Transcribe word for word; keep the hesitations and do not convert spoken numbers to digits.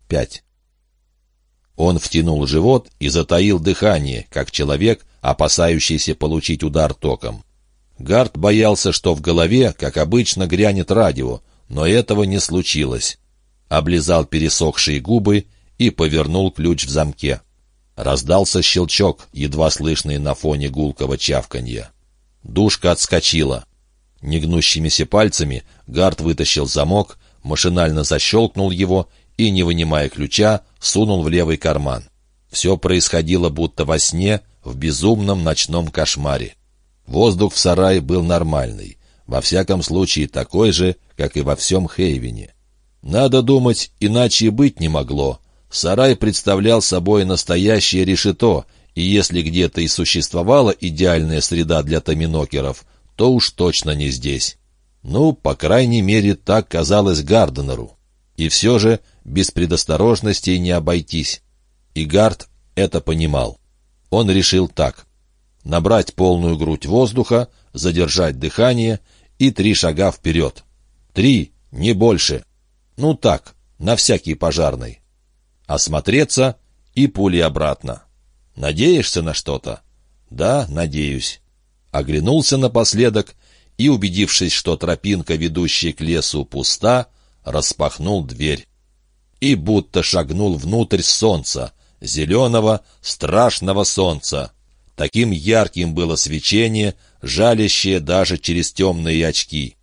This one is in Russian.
пять. Он втянул живот и затаил дыхание, как человек, опасающийся получить удар током. Гард боялся, что в голове, как обычно, грянет радио, но этого не случилось. Облизал пересохшие губы и повернул ключ в замке. Раздался щелчок, едва слышный на фоне гулкого чавканья. Душка отскочила. Негнущимися пальцами Гард вытащил замок, машинально защелкнул его и, не вынимая ключа, сунул в левый карман. Все происходило будто во сне, в безумном ночном кошмаре. Воздух в сарае был нормальный, во всяком случае такой же, как и во всем Хейвене. Надо думать, иначе и быть не могло. Сарай представлял собой настоящее решето, и если где-то и существовала идеальная среда для томинокеров, то уж точно не здесь. Ну, по крайней мере, так казалось Гарденеру. И все же без предосторожностей не обойтись. И Гард это понимал. Он решил так: набрать полную грудь воздуха, задержать дыхание и три шага вперед. Три, не больше. Ну так, на всякий пожарный. Осмотреться и пули обратно. Надеешься на что-то? Да, надеюсь. Оглянулся напоследок и, убедившись, что тропинка, ведущая к лесу, пуста, распахнул дверь. И будто шагнул внутрь солнца, зеленого, страшного солнца. Таким ярким было свечение, жалящее даже через темные очки.